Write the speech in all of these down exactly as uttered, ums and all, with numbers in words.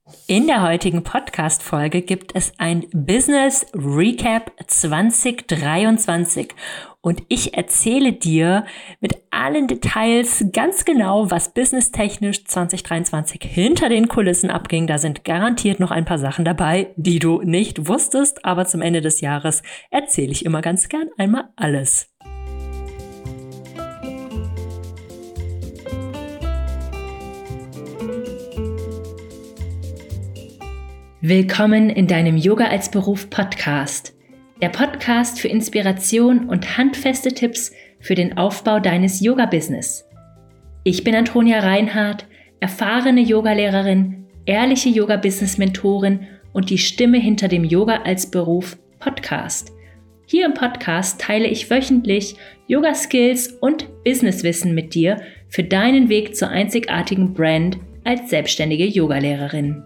In der heutigen Podcast-Folge gibt es ein Business Recap zwanzig dreiundzwanzig und ich erzähle dir mit allen Details ganz genau, was businesstechnisch zwanzig dreiundzwanzig hinter den Kulissen abging. Da sind garantiert noch ein paar Sachen dabei, die du nicht wusstest, aber zum Ende des Jahres erzähle ich immer ganz gern einmal alles. Willkommen in deinem Yoga als Beruf Podcast. Der Podcast für Inspiration und handfeste Tipps für den Aufbau deines Yoga-Business. Ich bin Antonia Reinhardt, erfahrene Yogalehrerin, ehrliche Yoga-Business-Mentorin und die Stimme hinter dem Yoga als Beruf Podcast. Hier im Podcast teile ich wöchentlich Yoga-Skills und Businesswissen mit dir für deinen Weg zur einzigartigen Brand als selbstständige Yogalehrerin.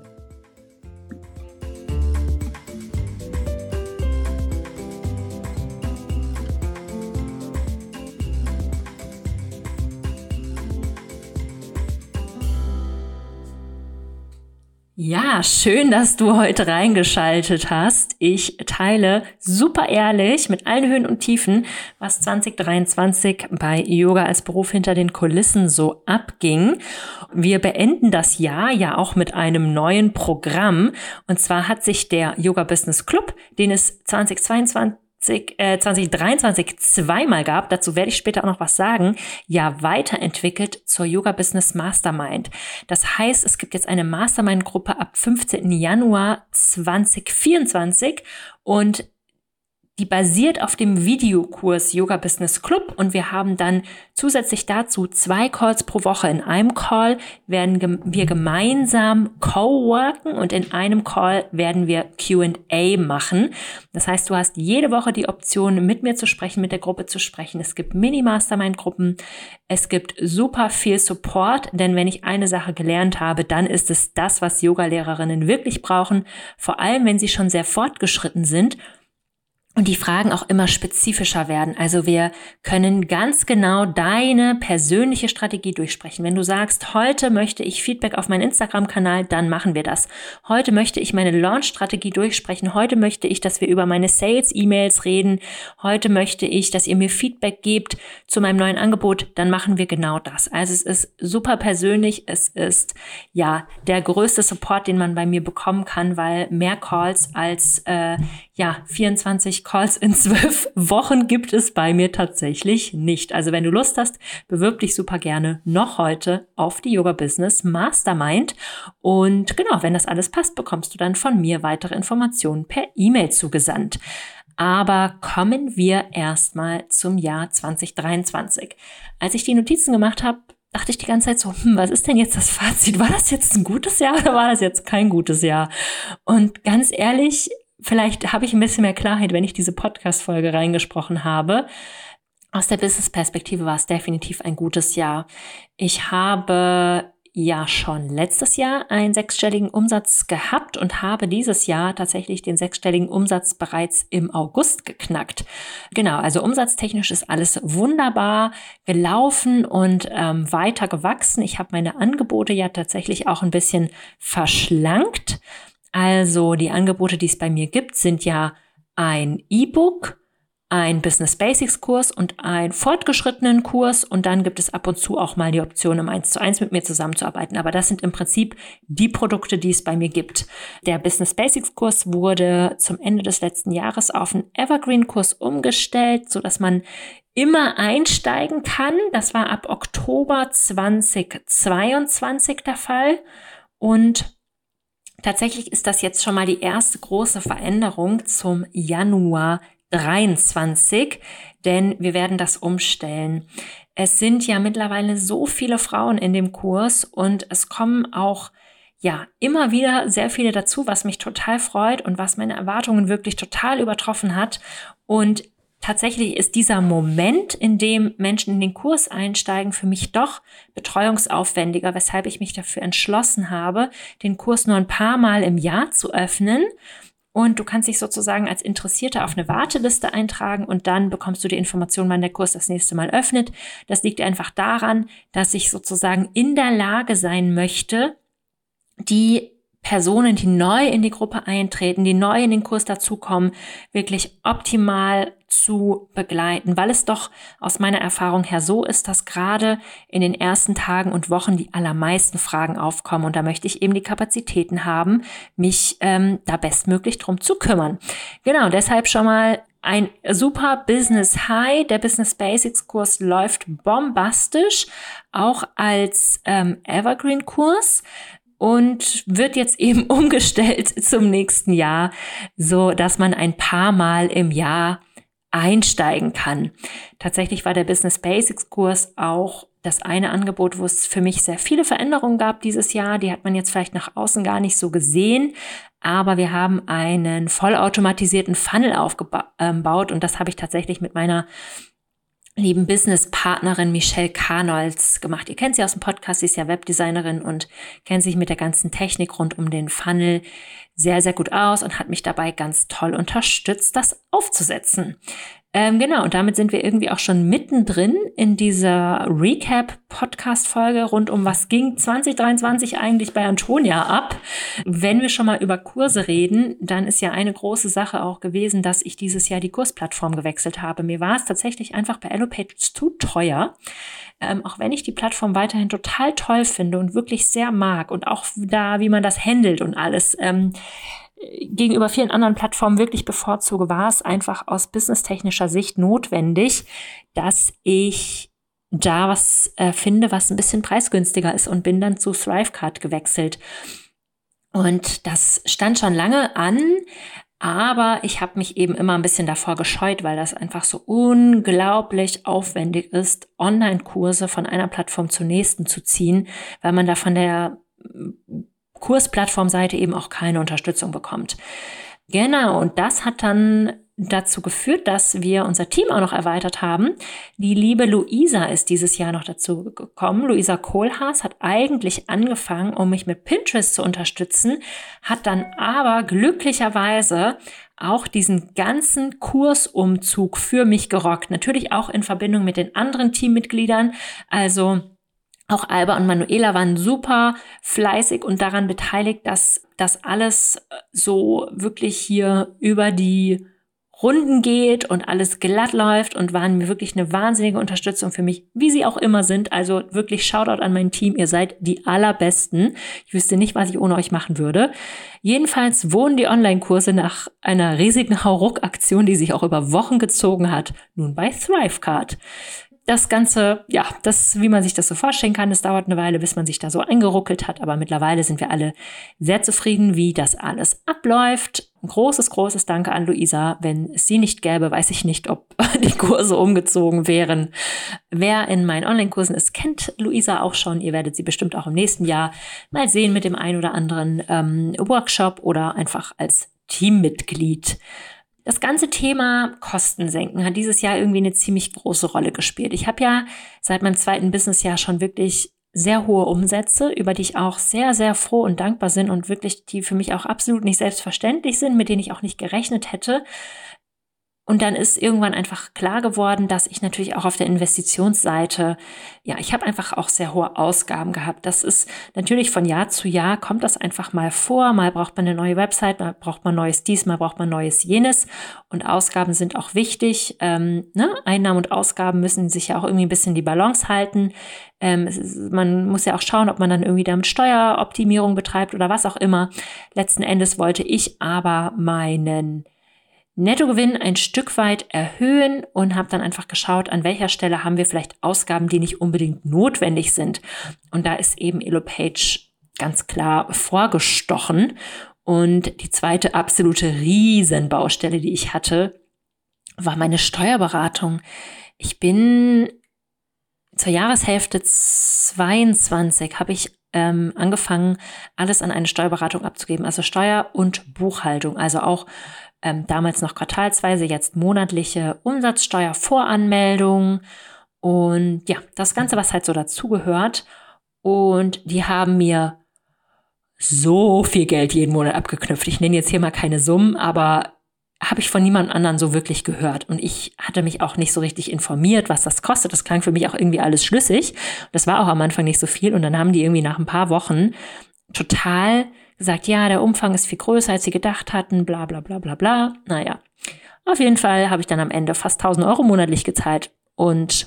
Ja, schön, dass du heute reingeschaltet hast. Ich teile super ehrlich mit allen Höhen und Tiefen, was zwanzig dreiundzwanzig bei Yoga als Beruf hinter den Kulissen so abging. Wir beenden das Jahr ja auch mit einem neuen Programm. Und zwar hat sich der Yoga Business Club, den es zwanzig zweiundzwanzig zwanzig dreiundzwanzig zweimal gab, dazu werde ich später auch noch was sagen, ja weiterentwickelt zur Yoga Business Mastermind. Das heißt, es gibt jetzt eine Mastermind-Gruppe ab fünfzehnten Januar zwanzig vierundzwanzig und die basiert auf dem Videokurs Yoga Business Club und wir haben dann zusätzlich dazu zwei Calls pro Woche. In einem Call werden gem- wir gemeinsam co-worken und in einem Call werden wir Q and A machen. Das heißt, du hast jede Woche die Option, mit mir zu sprechen, mit der Gruppe zu sprechen. Es gibt Mini-Mastermind-Gruppen, es gibt super viel Support, denn wenn ich eine Sache gelernt habe, dann ist es das, was Yogalehrerinnen wirklich brauchen, vor allem wenn sie schon sehr fortgeschritten sind. Und die Fragen auch immer spezifischer werden. Also wir können ganz genau deine persönliche Strategie durchsprechen. Wenn du sagst, heute möchte ich Feedback auf meinen Instagram-Kanal, dann machen wir das. Heute möchte ich meine Launch-Strategie durchsprechen. Heute möchte ich, dass wir über meine Sales-E-Mails reden. Heute möchte ich, dass ihr mir Feedback gebt zu meinem neuen Angebot. Dann machen wir genau das. Also es ist super persönlich. Es ist ja der größte Support, den man bei mir bekommen kann, weil mehr Calls als äh, ja vierundzwanzig Calls in zwölf Wochen gibt es bei mir tatsächlich nicht. Also wenn du Lust hast, bewirb dich super gerne noch heute auf die Yoga Business Mastermind. Und genau, wenn das alles passt, bekommst du dann von mir weitere Informationen per E-Mail zugesandt. Aber kommen wir erstmal zum Jahr zwanzig dreiundzwanzig. Als ich die Notizen gemacht habe, dachte ich die ganze Zeit so, hm, was ist denn jetzt das Fazit? War das jetzt ein gutes Jahr oder war das jetzt kein gutes Jahr? Und ganz ehrlich, vielleicht habe ich ein bisschen mehr Klarheit, wenn ich diese Podcast-Folge reingesprochen habe. Aus der Business-Perspektive war es definitiv ein gutes Jahr. Ich habe ja schon letztes Jahr einen sechsstelligen Umsatz gehabt und habe dieses Jahr tatsächlich den sechsstelligen Umsatz bereits im August geknackt. Genau, also umsatztechnisch ist alles wunderbar gelaufen und ähm, weiter gewachsen. Ich habe meine Angebote ja tatsächlich auch ein bisschen verschlankt. Also die Angebote, die es bei mir gibt, sind ja ein E-Book, ein Business Basics Kurs und ein fortgeschrittenen Kurs und dann gibt es ab und zu auch mal die Option, im eins zu eins mit mir zusammenzuarbeiten. Aber das sind im Prinzip die Produkte, die es bei mir gibt. Der Business Basics Kurs wurde zum Ende des letzten Jahres auf einen Evergreen Kurs umgestellt, so dass man immer einsteigen kann. Das war ab Oktober zwanzig zweiundzwanzig der Fall und tatsächlich ist das jetzt schon mal die erste große Veränderung zum Januar dreiundzwanzig, denn wir werden das umstellen. Es sind ja mittlerweile so viele Frauen in dem Kurs und es kommen auch ja immer wieder sehr viele dazu, was mich total freut und was meine Erwartungen wirklich total übertroffen hat. Und tatsächlich ist dieser Moment, in dem Menschen in den Kurs einsteigen, für mich doch betreuungsaufwendiger, weshalb ich mich dafür entschlossen habe, den Kurs nur ein paar Mal im Jahr zu öffnen. Und du kannst dich sozusagen als Interessierter auf eine Warteliste eintragen und dann bekommst du die Information, wann der Kurs das nächste Mal öffnet. Das liegt einfach daran, dass ich sozusagen in der Lage sein möchte, die Personen, die neu in die Gruppe eintreten, die neu in den Kurs dazukommen, wirklich optimal zu begleiten, weil es doch aus meiner Erfahrung her so ist, dass gerade in den ersten Tagen und Wochen die allermeisten Fragen aufkommen und da möchte ich eben die Kapazitäten haben, mich ähm, da bestmöglich drum zu kümmern. Genau, deshalb schon mal ein super Business High. Der Business Basics Kurs läuft bombastisch, auch als ähm, Evergreen Kurs. Und wird jetzt eben umgestellt zum nächsten Jahr, so dass man ein paar Mal im Jahr einsteigen kann. Tatsächlich war der Business Basics Kurs auch das eine Angebot, wo es für mich sehr viele Veränderungen gab dieses Jahr. Die hat man jetzt vielleicht nach außen gar nicht so gesehen. Aber wir haben einen vollautomatisierten Funnel aufgebaut und das habe ich tatsächlich mit meiner lieben Business-Partnerin Michelle Karnolz gemacht. Ihr kennt sie aus dem Podcast, sie ist ja Webdesignerin und kennt sich mit der ganzen Technik rund um den Funnel sehr, sehr gut aus und hat mich dabei ganz toll unterstützt, das aufzusetzen. Ähm, genau, und damit sind wir irgendwie auch schon mittendrin in dieser Recap-Podcast-Folge rund um was ging zwanzig dreiundzwanzig eigentlich bei Antonia ab. Wenn wir schon mal über Kurse reden, dann ist ja eine große Sache auch gewesen, dass ich dieses Jahr die Kursplattform gewechselt habe. Mir war es tatsächlich einfach bei Elopage zu teuer. Ähm, auch wenn ich die Plattform weiterhin total toll finde und wirklich sehr mag und auch da, wie man das handelt und alles, ähm, gegenüber vielen anderen Plattformen wirklich bevorzuge, war es einfach aus businesstechnischer Sicht notwendig, dass ich da was äh, finde, was ein bisschen preisgünstiger ist und bin dann zu Thrivecart gewechselt. Und das stand schon lange an, aber ich habe mich eben immer ein bisschen davor gescheut, weil das einfach so unglaublich aufwendig ist, Online-Kurse von einer Plattform zur nächsten zu ziehen, weil man da von der Kursplattformseite eben auch keine Unterstützung bekommt. Genau, und das hat dann dazu geführt, dass wir unser Team auch noch erweitert haben. Die liebe Luisa ist dieses Jahr noch dazu gekommen. Luisa Kohlhaas hat eigentlich angefangen, um mich mit Pinterest zu unterstützen, hat dann aber glücklicherweise auch diesen ganzen Kursumzug für mich gerockt. Natürlich auch in Verbindung mit den anderen Teammitgliedern, also auch Alba und Manuela waren super fleißig und daran beteiligt, dass das alles so wirklich hier über die Runden geht und alles glatt läuft und waren mir wirklich eine wahnsinnige Unterstützung für mich, wie sie auch immer sind. Also wirklich Shoutout an mein Team, ihr seid die allerbesten. Ich wüsste nicht, was ich ohne euch machen würde. Jedenfalls wurden die Online-Kurse nach einer riesigen Hauruck-Aktion, die sich auch über Wochen gezogen hat, nun bei Thrivecart. Das Ganze, ja, das, wie man sich das so vorstellen kann, das dauert eine Weile, bis man sich da so eingeruckelt hat, aber mittlerweile sind wir alle sehr zufrieden, wie das alles abläuft. Ein großes, großes Danke an Luisa. Wenn es sie nicht gäbe, weiß ich nicht, ob die Kurse umgezogen wären. Wer in meinen Online-Kursen ist, kennt Luisa auch schon. Ihr werdet sie bestimmt auch im nächsten Jahr mal sehen mit dem ein oder anderen ähm, Workshop oder einfach als Teammitglied. Das ganze Thema Kosten senken hat dieses Jahr irgendwie eine ziemlich große Rolle gespielt. Ich habe ja seit meinem zweiten Businessjahr schon wirklich sehr hohe Umsätze, über die ich auch sehr, sehr froh und dankbar bin und wirklich die für mich auch absolut nicht selbstverständlich sind, mit denen ich auch nicht gerechnet hätte. Und dann ist irgendwann einfach klar geworden, dass ich natürlich auch auf der Investitionsseite, ja, ich habe einfach auch sehr hohe Ausgaben gehabt. Das ist natürlich von Jahr zu Jahr, kommt das einfach mal vor. Mal braucht man eine neue Website, mal braucht man neues dies, mal braucht man neues jenes. Und Ausgaben sind auch wichtig. Ähm, ne? Einnahmen und Ausgaben müssen sich ja auch irgendwie ein bisschen die Balance halten. Ähm, es ist, man muss ja auch schauen, ob man dann irgendwie damit Steueroptimierung betreibt oder was auch immer. Letzten Endes wollte ich aber meinen Nettogewinn ein Stück weit erhöhen und habe dann einfach geschaut, an welcher Stelle haben wir vielleicht Ausgaben, die nicht unbedingt notwendig sind. Und da ist eben Elopage ganz klar vorgestochen. Und die zweite absolute Riesenbaustelle, die ich hatte, war meine Steuerberatung. Ich bin zur Jahreshälfte zweiundzwanzig habe ich ähm, angefangen, alles an eine Steuerberatung abzugeben. Also Steuer und Buchhaltung, also auch Ähm, damals noch quartalsweise, jetzt monatliche Umsatzsteuervoranmeldung und ja, das Ganze, was halt so dazugehört. Und die haben mir so viel Geld jeden Monat abgeknüpft. Ich nenne jetzt hier mal keine Summen, aber habe ich von niemand anderen so wirklich gehört. Und ich hatte mich auch nicht so richtig informiert, was das kostet. Das klang für mich auch irgendwie alles schlüssig. Das war auch am Anfang nicht so viel. Und dann haben die irgendwie nach ein paar Wochen total gesagt, ja, der Umfang ist viel größer, als sie gedacht hatten, bla bla bla bla bla. Naja, auf jeden Fall habe ich dann am Ende fast tausend Euro monatlich gezahlt. Und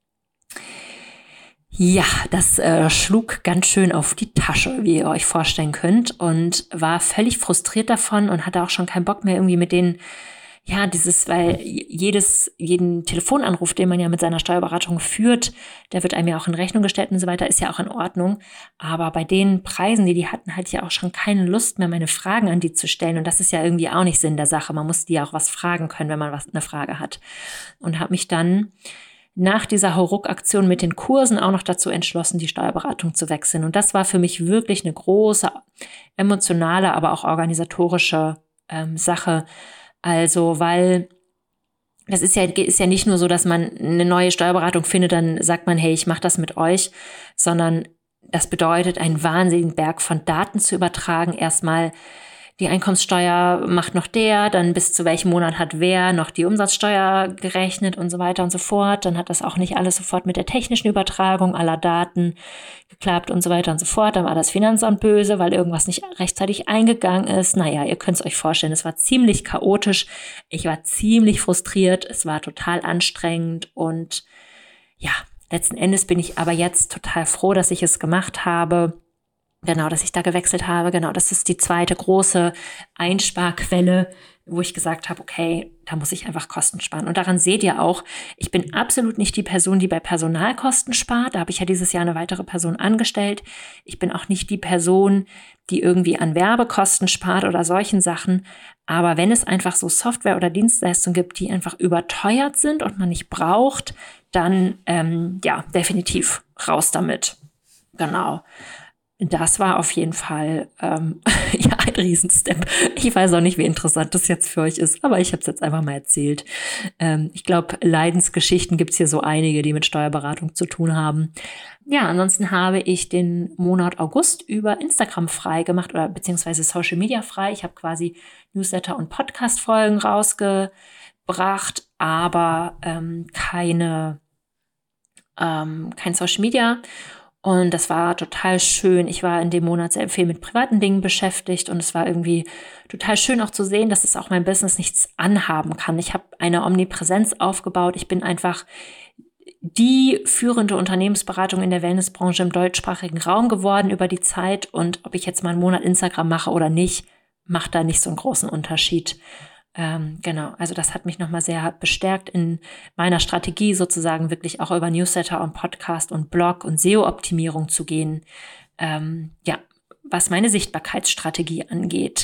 ja, das äh, schlug ganz schön auf die Tasche, wie ihr euch vorstellen könnt. Und war völlig frustriert davon und hatte auch schon keinen Bock mehr irgendwie mit denen, ja, dieses, weil jedes, jeden Telefonanruf, den man ja mit seiner Steuerberatung führt, der wird einem ja auch in Rechnung gestellt und so weiter, ist ja auch in Ordnung. Aber bei den Preisen, die die hatten, hatte ich ja auch schon keine Lust mehr, meine Fragen an die zu stellen. Und das ist ja irgendwie auch nicht Sinn der Sache. Man muss die ja auch was fragen können, wenn man was eine Frage hat. Und habe mich dann nach dieser Hauruck-Aktion mit den Kursen auch noch dazu entschlossen, die Steuerberatung zu wechseln. Und das war für mich wirklich eine große emotionale, aber auch organisatorische ähm, Sache. Also, weil das ist ja, ist ja nicht nur so, dass man eine neue Steuerberatung findet, dann sagt man, hey, ich mache das mit euch, sondern das bedeutet, einen wahnsinnigen Berg von Daten zu übertragen. Erstmal die Einkommenssteuer macht noch der, dann bis zu welchem Monat hat wer noch die Umsatzsteuer gerechnet und so weiter und so fort. Dann hat das auch nicht alles sofort mit der technischen Übertragung aller Daten geklappt und so weiter und so fort. Dann war das Finanzamt böse, weil irgendwas nicht rechtzeitig eingegangen ist. Naja, ihr könnt es euch vorstellen, es war ziemlich chaotisch. Ich war ziemlich frustriert. Es war total anstrengend und ja, letzten Endes bin ich aber jetzt total froh, dass ich es gemacht habe. Genau, dass ich da gewechselt habe. Genau, das ist die zweite große Einsparquelle, wo ich gesagt habe, okay, da muss ich einfach Kosten sparen. Und daran seht ihr auch, ich bin absolut nicht die Person, die bei Personalkosten spart. Da habe ich ja dieses Jahr eine weitere Person angestellt. Ich bin auch nicht die Person, die irgendwie an Werbekosten spart oder solchen Sachen. Aber wenn es einfach so Software oder Dienstleistungen gibt, die einfach überteuert sind und man nicht braucht, dann ähm, ja, definitiv raus damit. Genau. Das war auf jeden Fall ähm, ja, ein Riesenstep. Ich weiß auch nicht, wie interessant das jetzt für euch ist, aber ich habe es jetzt einfach mal erzählt. Ähm, ich glaube, Leidensgeschichten gibt es hier so einige, die mit Steuerberatung zu tun haben. Ja, ansonsten habe ich den Monat August über Instagram frei gemacht oder beziehungsweise Social Media frei. Ich habe quasi Newsletter und Podcast-Folgen rausgebracht, aber ähm, keine ähm, kein Social Media. Und das war total schön. Ich war in dem Monat sehr viel mit privaten Dingen beschäftigt und es war irgendwie total schön auch zu sehen, dass es auch mein Business nichts anhaben kann. Ich habe eine Omnipräsenz aufgebaut. Ich bin einfach die führende Unternehmensberatung in der Wellnessbranche im deutschsprachigen Raum geworden über die Zeit. Und ob ich jetzt mal einen Monat Instagram mache oder nicht, macht da nicht so einen großen Unterschied. Ähm, genau, also das hat mich nochmal sehr bestärkt in meiner Strategie sozusagen wirklich auch über Newsletter und Podcast und Blog und S E O-Optimierung zu gehen. Ähm, ja, was meine Sichtbarkeitsstrategie angeht.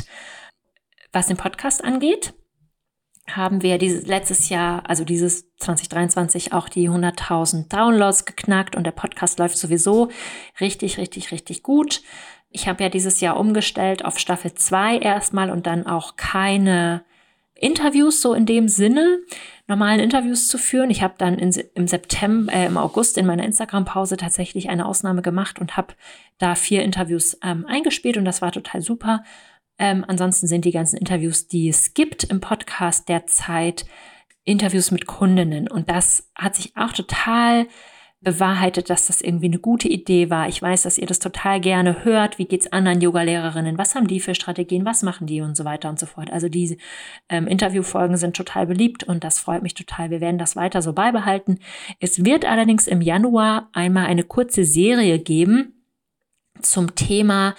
Was den Podcast angeht, haben wir dieses letztes Jahr, also dieses zwanzig dreiundzwanzig, auch die hunderttausend Downloads geknackt und der Podcast läuft sowieso richtig, richtig, richtig gut. Ich habe ja dieses Jahr umgestellt auf Staffel zwei erstmal und dann auch keine Interviews so in dem Sinne, normalen Interviews zu führen. Ich habe dann in, im September, äh, im August in meiner Instagram-Pause tatsächlich eine Ausnahme gemacht und habe da vier Interviews ähm, eingespielt und das war total super. Ähm, ansonsten sind die ganzen Interviews, die es gibt im Podcast derzeit, Interviews mit Kundinnen und das hat sich auch total bewahrheitet, dass das irgendwie eine gute Idee war. Ich weiß, dass ihr das total gerne hört. Wie geht's anderen Yoga-Lehrerinnen? Was haben die für Strategien? Was machen die? Und so weiter und so fort. Also diese ähm, Interviewfolgen sind total beliebt und das freut mich total. Wir werden das weiter so beibehalten. Es wird allerdings im Januar einmal eine kurze Serie geben zum Thema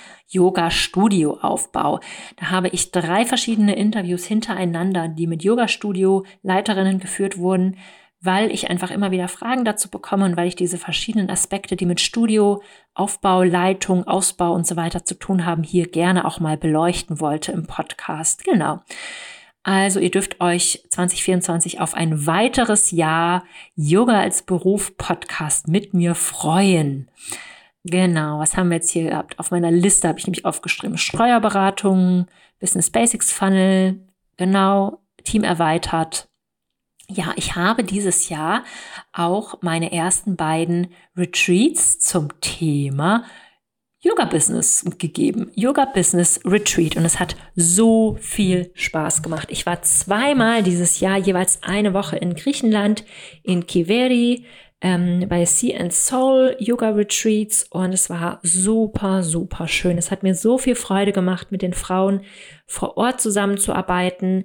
Yoga-Studio-Aufbau. Da habe ich drei verschiedene Interviews hintereinander, die mit Yoga-Studio-Leiterinnen geführt wurden, weil ich einfach immer wieder Fragen dazu bekomme und weil ich diese verschiedenen Aspekte, die mit Studio, Aufbau, Leitung, Ausbau und so weiter zu tun haben, hier gerne auch mal beleuchten wollte im Podcast. Genau. Also ihr dürft euch zwanzig vierundzwanzig auf ein weiteres Jahr Yoga als Beruf Podcast mit mir freuen. Genau, was haben wir jetzt hier gehabt? Auf meiner Liste habe ich nämlich aufgeschrieben, Steuerberatung, Business Basics Funnel, genau, Team erweitert. Ja, ich habe dieses Jahr auch meine ersten beiden Retreats zum Thema Yoga-Business gegeben. Yoga-Business Retreat. Und es hat so viel Spaß gemacht. Ich war zweimal dieses Jahr, jeweils eine Woche in Griechenland, in Kiveri, ähm, bei Sea and Soul Yoga Retreats und es war super, super schön. Es hat mir so viel Freude gemacht, mit den Frauen vor Ort zusammenzuarbeiten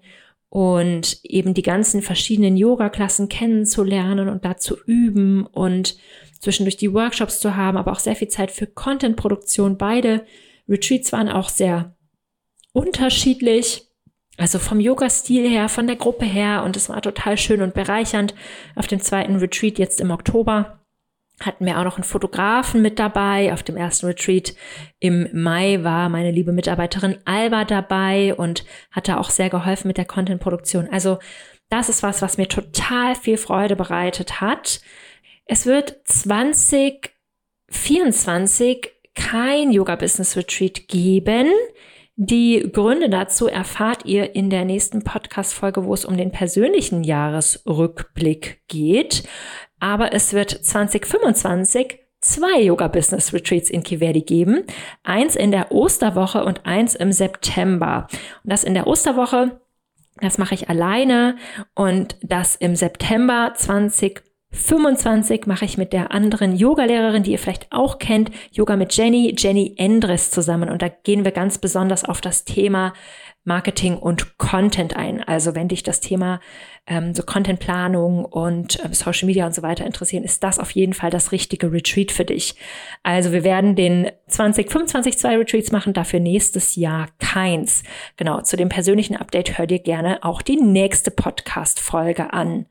und eben die ganzen verschiedenen Yoga-Klassen kennenzulernen und da zu üben und zwischendurch die Workshops zu haben, aber auch sehr viel Zeit für Content-Produktion. Beide Retreats waren auch sehr unterschiedlich, also vom Yoga-Stil her, von der Gruppe her und es war total schön und bereichernd. Auf dem zweiten Retreat jetzt im Oktober hatten wir auch noch einen Fotografen mit dabei. Auf dem ersten Retreat im Mai war meine liebe Mitarbeiterin Alba dabei und hat da auch sehr geholfen mit der Content-Produktion. Also das ist was, was mir total viel Freude bereitet hat. Es wird zwanzig vierundzwanzig kein Yoga-Business-Retreat geben. Die Gründe dazu erfahrt ihr in der nächsten Podcast-Folge, wo es um den persönlichen Jahresrückblick geht. Aber es wird zwanzig fünfundzwanzig zwei Yoga-Business-Retreats in Key Verdi geben. Eins in der Osterwoche und eins im September. Und das in der Osterwoche, das mache ich alleine. Und das im September zwanzig fünfundzwanzig mache ich mit der anderen Yoga-Lehrerin, die ihr vielleicht auch kennt, Yoga mit Jenny, Jenny Endres zusammen. Und da gehen wir ganz besonders auf das Thema Marketing und Content ein. Also wenn dich das Thema ähm, so Contentplanung und ähm, Social Media und so weiter interessieren, ist das auf jeden Fall das richtige Retreat für dich. Also wir werden den zwanzig fünfundzwanzig zwei Retreats machen, dafür nächstes Jahr keins. Genau, zu dem persönlichen Update hör dir gerne auch die nächste Podcast-Folge an.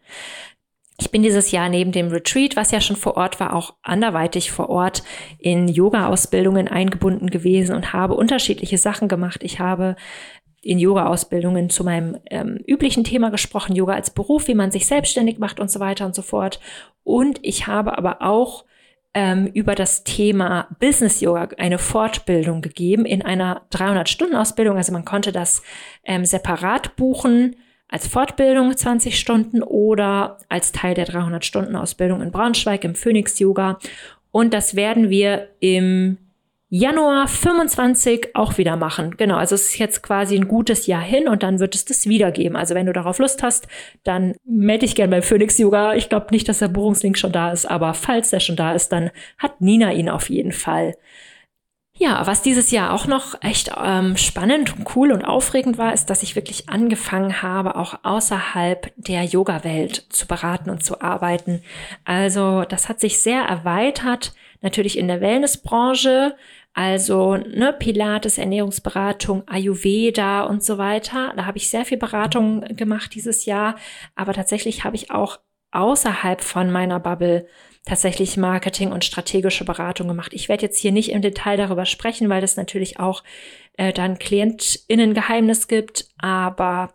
Ich bin dieses Jahr neben dem Retreat, was ja schon vor Ort war, auch anderweitig vor Ort in Yoga-Ausbildungen eingebunden gewesen und habe unterschiedliche Sachen gemacht. Ich habe in Yoga-Ausbildungen zu meinem ähm, üblichen Thema gesprochen, Yoga als Beruf, wie man sich selbstständig macht und so weiter und so fort. Und ich habe aber auch ähm, über das Thema Business Yoga eine Fortbildung gegeben in einer dreihundert-Stunden-Ausbildung. Also man konnte das ähm, separat buchen, als Fortbildung zwanzig Stunden oder als Teil der dreihundert-Stunden-Ausbildung in Braunschweig im Phoenix Yoga. Und das werden wir im Januar fünfundzwanzig auch wieder machen. Genau, also es ist jetzt quasi ein gutes Jahr hin und dann wird es das wieder geben. Also wenn du darauf Lust hast, dann melde dich gerne beim Phoenix Yoga. Ich glaube nicht, dass der Buchungslink schon da ist, aber falls der schon da ist, dann hat Nina ihn auf jeden Fall. Ja, was dieses Jahr auch noch echt ähm, spannend und cool und aufregend war, ist, dass ich wirklich angefangen habe, auch außerhalb der Yoga-Welt zu beraten und zu arbeiten. Also das hat sich sehr erweitert, natürlich in der Wellnessbranche, also ne, Pilates, Ernährungsberatung, Ayurveda und so weiter. Da habe ich sehr viel Beratung gemacht dieses Jahr, aber tatsächlich habe ich auch außerhalb von meiner Bubble tatsächlich Marketing und strategische Beratung gemacht. Ich werde jetzt hier nicht im Detail darüber sprechen, weil das natürlich auch äh, dann KlientInnen-Geheimnis gibt, aber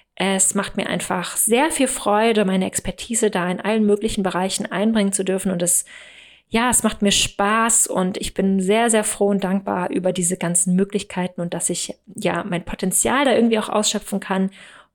es macht mir einfach sehr viel Freude, meine Expertise da in allen möglichen Bereichen einbringen zu dürfen und es, ja, es macht mir Spaß und ich bin sehr, sehr froh und dankbar über diese ganzen Möglichkeiten und dass ich ja mein Potenzial da irgendwie auch ausschöpfen kann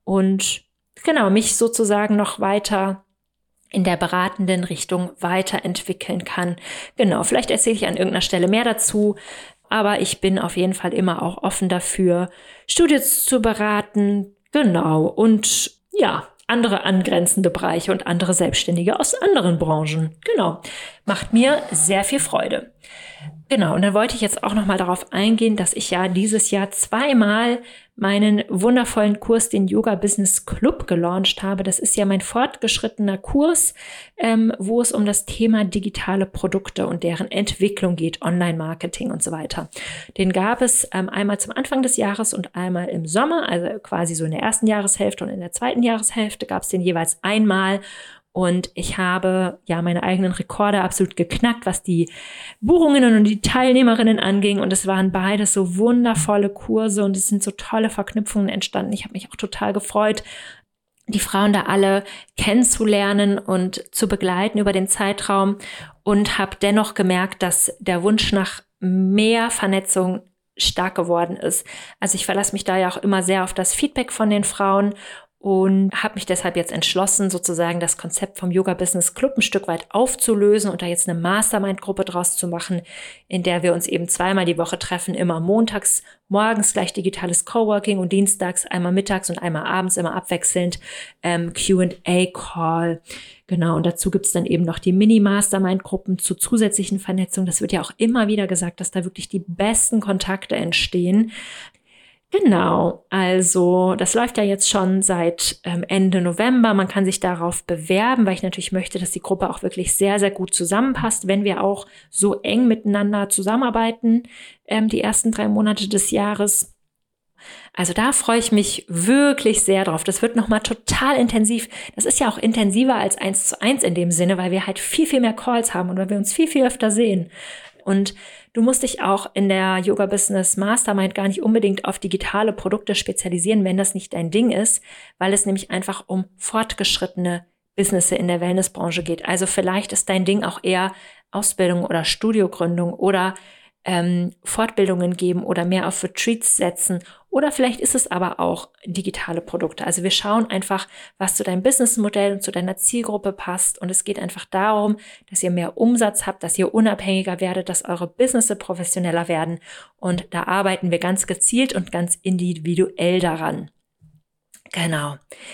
und genau, mich sozusagen noch weiter in der beratenden Richtung weiterentwickeln kann. Genau, vielleicht erzähle ich an irgendeiner Stelle mehr dazu, aber ich bin auf jeden Fall immer auch offen dafür, Studios zu beraten, genau, und ja, andere angrenzende Bereiche und andere Selbstständige aus anderen Branchen. Genau, macht mir sehr viel Freude. Genau, und dann wollte ich jetzt auch noch mal darauf eingehen, dass ich ja dieses Jahr zweimal meinen wundervollen Kurs, den Yoga Business Club, gelauncht habe. Das ist ja mein fortgeschrittener Kurs, ähm, wo es um das Thema digitale Produkte und deren Entwicklung geht, Online-Marketing und so weiter. Den gab es ähm, einmal zum Anfang des Jahres und einmal im Sommer, also quasi so in der ersten Jahreshälfte und in der zweiten Jahreshälfte gab es den jeweils einmal. Und ich habe ja meine eigenen Rekorde absolut geknackt, was die Buchungen und die Teilnehmerinnen anging. Und es waren beides so wundervolle Kurse und es sind so tolle Verknüpfungen entstanden. Ich habe mich auch total gefreut, die Frauen da alle kennenzulernen und zu begleiten über den Zeitraum. Und habe dennoch gemerkt, dass der Wunsch nach mehr Vernetzung stark geworden ist. Also ich verlasse mich da ja auch immer sehr auf das Feedback von den Frauen. und habe mich deshalb jetzt entschlossen, sozusagen das Konzept vom Yoga Business Club ein Stück weit aufzulösen und da jetzt eine Mastermind-Gruppe draus zu machen, in der wir uns eben zweimal die Woche treffen, immer montags, morgens gleich digitales Coworking und dienstags einmal mittags und einmal abends, immer abwechselnd ähm, Q and A-Call. Genau, und dazu gibt's dann eben noch die Mini-Mastermind-Gruppen zur zusätzlichen Vernetzung. Das wird ja auch immer wieder gesagt, dass da wirklich die besten Kontakte entstehen. Genau, also das läuft ja jetzt schon seit ähm, Ende November. Man kann sich darauf bewerben, weil ich natürlich möchte, dass die Gruppe auch wirklich sehr, sehr gut zusammenpasst, wenn wir auch so eng miteinander zusammenarbeiten, ähm, die ersten drei Monate des Jahres. Also da freue ich mich wirklich sehr drauf. Das wird nochmal total intensiv. Das ist ja auch intensiver als eins zu eins in dem Sinne, weil wir halt viel, viel mehr Calls haben und weil wir uns viel, viel öfter sehen. Und du musst dich auch in der Yoga Business Mastermind gar nicht unbedingt auf digitale Produkte spezialisieren, wenn das nicht dein Ding ist, weil es nämlich einfach um fortgeschrittene Business in der Wellnessbranche geht. Also vielleicht ist dein Ding auch eher Ausbildung oder Studiogründung oder ähm, Fortbildungen geben oder mehr auf Retreats setzen. Oder vielleicht ist es aber auch digitale Produkte. Also wir schauen einfach, was zu deinem Businessmodell und zu deiner Zielgruppe passt. Und es geht einfach darum, dass ihr mehr Umsatz habt, dass ihr unabhängiger werdet, dass eure Business professioneller werden. Und da arbeiten wir ganz gezielt und ganz individuell daran. Genau.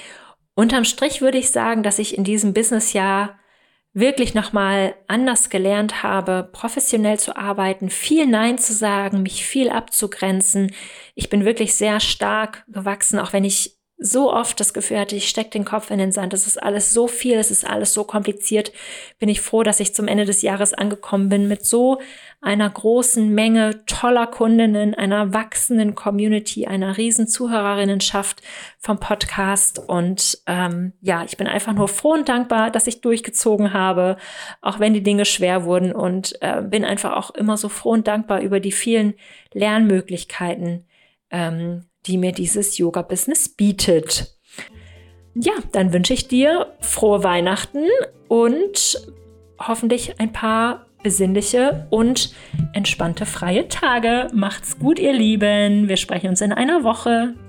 Unterm Strich würde ich sagen, dass ich in diesem Businessjahr wirklich nochmal anders gelernt habe, professionell zu arbeiten, viel Nein zu sagen, mich viel abzugrenzen. Ich bin wirklich sehr stark gewachsen, auch wenn ich so oft das Gefühl hatte, ich stecke den Kopf in den Sand. Es ist alles so viel, es ist alles so kompliziert. Bin ich froh, dass ich zum Ende des Jahres angekommen bin mit so einer großen Menge toller Kundinnen, einer wachsenden Community, einer riesen Zuhörerinnenschaft vom Podcast. Und ähm, ja, ich bin einfach nur froh und dankbar, dass ich durchgezogen habe, auch wenn die Dinge schwer wurden. Und äh, bin einfach auch immer so froh und dankbar über die vielen Lernmöglichkeiten, ähm, die mir dieses Yoga-Business bietet. Ja, dann wünsche ich dir frohe Weihnachten und hoffentlich ein paar besinnliche und entspannte freie Tage. Macht's gut, ihr Lieben. Wir sprechen uns in einer Woche.